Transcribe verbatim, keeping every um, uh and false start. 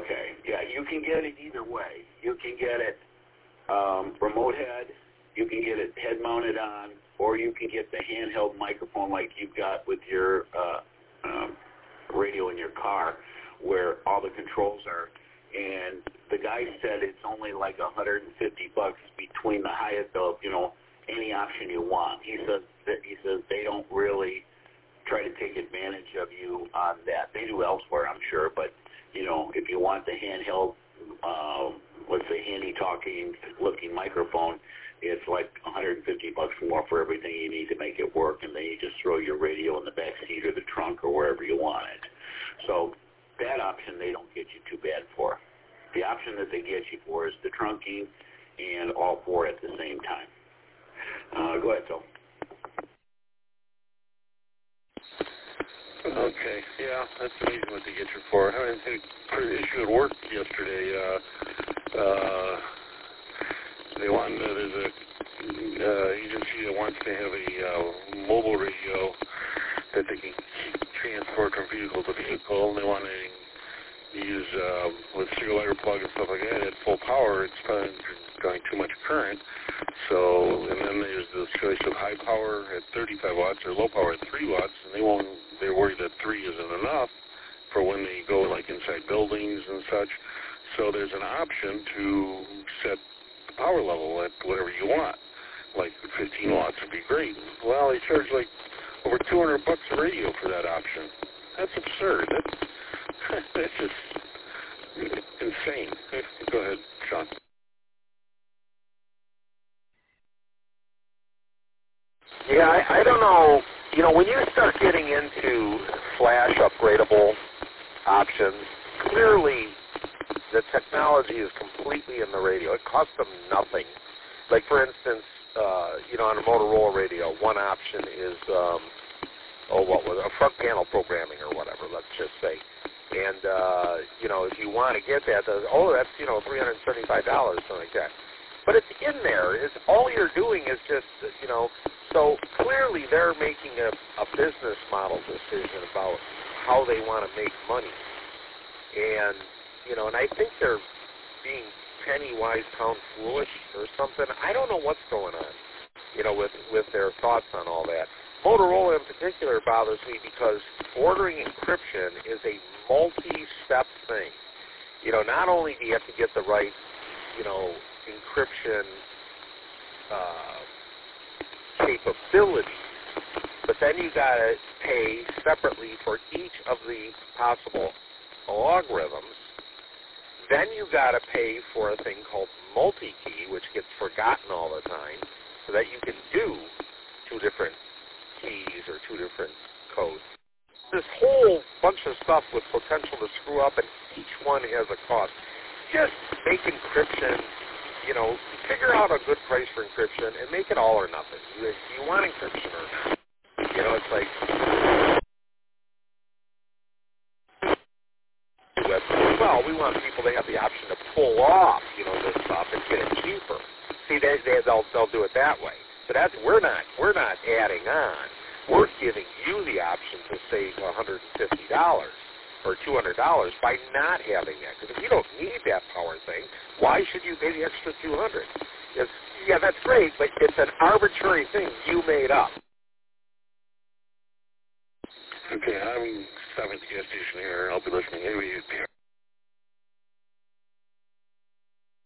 Okay. Yeah, you can get it either way. You can get it um, remote head, you can get it head mounted on, or you can get the handheld microphone like you've got with your uh, um, radio in your car, where all the controls are. And the guy said it's only like one hundred fifty bucks between the highest of, you know, any option you want. He says that he says they don't really try to take advantage of you on that. They do elsewhere, I'm sure, but you know, if you want the handheld, um, let's say handy talking looking microphone, it's like one hundred fifty bucks more for everything you need to make it work, and then you just throw your radio in the back seat or the trunk or wherever you want it. So that option they don't get you too bad for. The option that they get you for is the trunking and all four at the same time. Uh, go ahead, Phil. Okay, yeah, that's amazing what they get you for. I mean, the issue at work yesterday, uh, uh, they want, uh, there's a uh, agency that wants to have a uh, mobile radio that they can transport from vehicle to vehicle, and they want to use, uh, with serial lighter plug and stuff like that, at full power, it's probably drawing too much current. So, and then there's the choice of high power at thirty-five watts or low power at three watts, and they won't, they're worried that three isn't enough for when they go like inside buildings and such. So there's an option to set the power level at whatever you want. Like fifteen watts would be great. Well, they charge like over two hundred bucks a radio for that option. That's absurd. That's, that's just insane. Go ahead, Sean. Yeah, I, I don't know. You know, when you start getting into flash upgradable options, clearly the technology is completely in the radio. It costs them nothing. Like, for instance, uh, you know, on a Motorola radio, one option is, um, oh, what was it, a front panel programming or whatever, let's just say. And, uh, you know, if you want to get that, oh, that's, you know, three hundred seventy-five dollars, something like that. But it's in there. It's, all you're doing is just, you know, so clearly they're making a, a business model decision about how they want to make money. And, you know, and I think they're being penny wise, pound foolish or something. I don't know what's going on, you know, with, with their thoughts on all that. Motorola in particular bothers me because ordering encryption is a multi-step thing. You know, not only do you have to get the right, you know, encryption uh, capabilities, but then you got to pay separately for each of the possible logarithms. Then you got to pay for a thing called multi-key, which gets forgotten all the time, so that you can do two different keys or two different codes. This whole bunch of stuff with potential to screw up, and each one has a cost. Just make encryption, you know, figure out a good price for encryption and make it all or nothing. Do you, you want encryption or not? You know, it's like, well, we want people to have the option to pull off, you know, this stuff and get it cheaper. See, they, they, they'll, they'll do it that way. But that's, we're not, we're not adding on. We're giving you the option to save one hundred fifty dollars or two hundred dollars by not having that. Because if you don't need that power thing, why should you pay the extra two hundred dollars? It's, yeah, that's great, but it's an arbitrary thing you made up. Okay, I'm stopping at the gas station here. I'll be listening. Anyway,